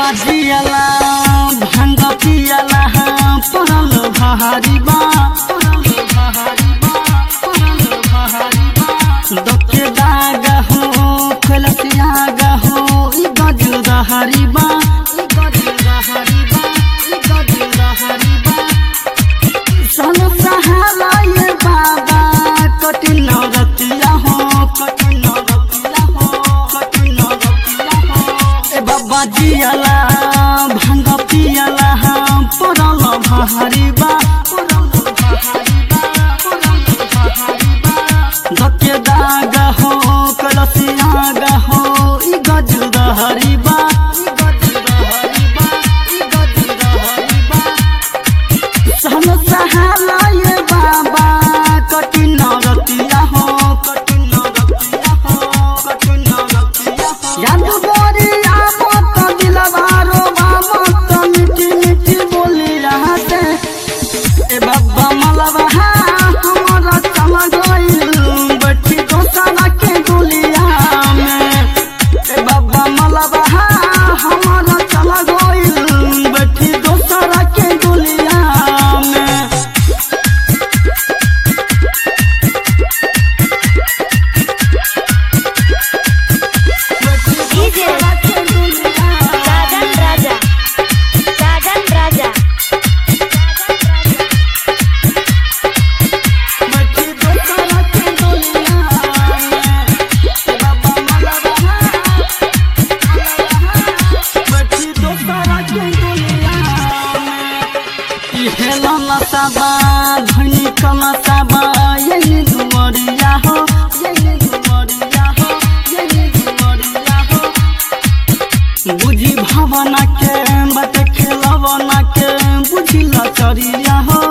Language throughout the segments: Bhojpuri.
जियाला भांग पियाला पड़ल भारी बा दके दाग हो खलसियाग हो ई गजरहरी बा सन सहारा ये बाबा कठिन रतिया हो ए बाबा जियाला भांग पियाला पड़ल भारी बा दके दाग हो कलसियाग हो ई गजरहरी बा सन सहारा ये बाबा कठिन रतिया हो याद बोरिया मत दिलवारो मत मीठी मीठी बोली रहते ए बाबा मलबा हमारा चल गइल बैठी दोसरा के डोलिया में ए बाबा मलबा हमारा चल गइल बैठी दोसरा के डोलिया में DJ Sajan Raja बैठी दोसरा के डोलिया में ए बाबा मलबा बैठी दोसरा के डोलिया में इहे ललसाबा धनी कलसाबा यही दुवरिया हो बुझी भावना के बट खेलवना के बुझी लचरिया हो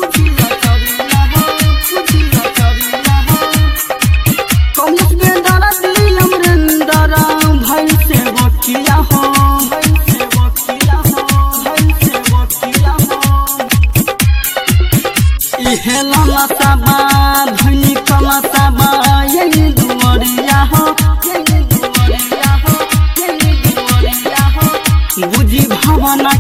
कौमुस में दर्द अमरिंदर भई से बकिया हो इहे ललसाबा धनी कलसाबा यही दुवरिया हो बुझी भावना